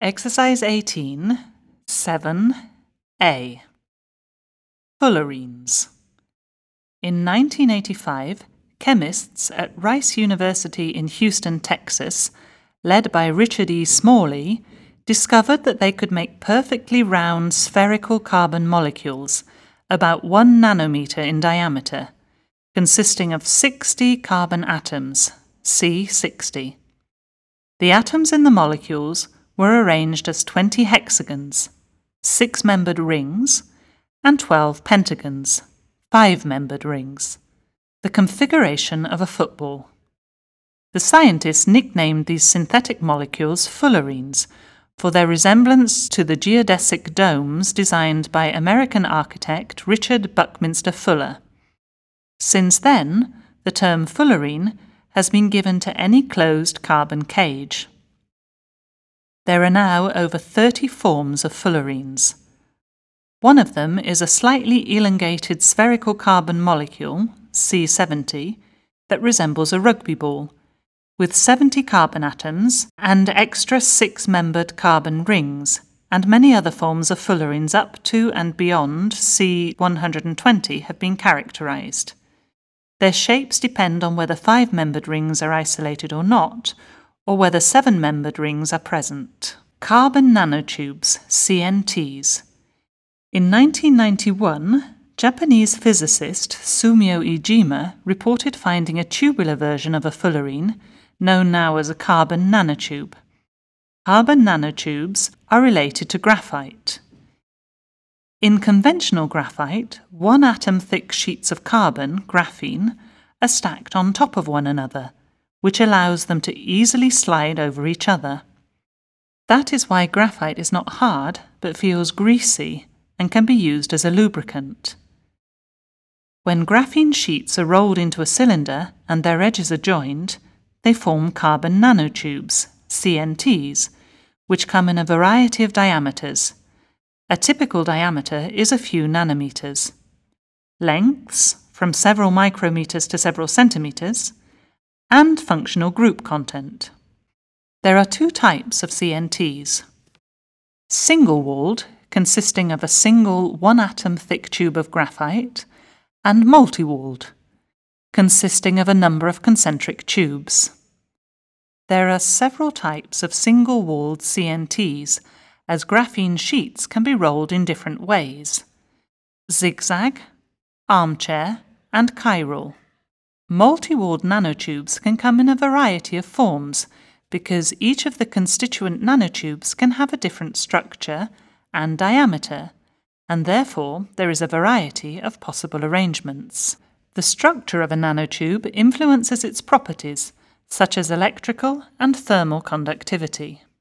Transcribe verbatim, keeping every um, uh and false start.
Exercise eighteen, seven A. Fullerenes. In nineteen eighty-five, chemists at Rice University in Houston, Texas, led by Richard E. Smalley, discovered that they could make perfectly round spherical carbon molecules, about one nanometer in diameter, consisting of sixty carbon atoms, C sixty. The atoms in the molecules were arranged as twenty hexagons, six-membered rings, and twelve pentagons, five-membered rings, the configuration of a football. The scientists nicknamed these synthetic molecules fullerenes for their resemblance to the geodesic domes designed by American architect Richard Buckminster Fuller. Since then, the term fullerene has been given to any closed carbon cage. There are now over thirty forms of fullerenes. One of them is a slightly elongated spherical carbon molecule, C seventy, that resembles a rugby ball, with seventy carbon atoms and extra six-membered carbon rings, and many other forms of fullerenes up to and beyond C one hundred twenty have been characterized. Their shapes depend on whether five-membered rings are isolated or not, or whether seven-membered rings are present. Carbon nanotubes, C N Ts. In nineteen ninety-one, Japanese physicist Sumio Iijima reported finding a tubular version of a fullerene, known now as a carbon nanotube. Carbon nanotubes are related to graphite. In conventional graphite, one-atom-thick sheets of carbon, graphene, are stacked on top of one another, which allows them to easily slide over each other. That is why graphite is not hard, but feels greasy, and can be used as a lubricant. When graphene sheets are rolled into a cylinder and their edges are joined, they form carbon nanotubes, C N Ts, which come in a variety of diameters. A typical diameter is a few nanometers. Lengths, from several micrometers to several centimeters, and functional group content. There are two types of C N Ts. Single-walled, consisting of a single one-atom thick tube of graphite, and multi-walled, consisting of a number of concentric tubes. There are several types of single-walled C N Ts, as graphene sheets can be rolled in different ways: zigzag, armchair, and chiral. Multi-walled nanotubes can come in a variety of forms because each of the constituent nanotubes can have a different structure and diameter, and therefore there is a variety of possible arrangements. The structure of a nanotube influences its properties, such as electrical and thermal conductivity.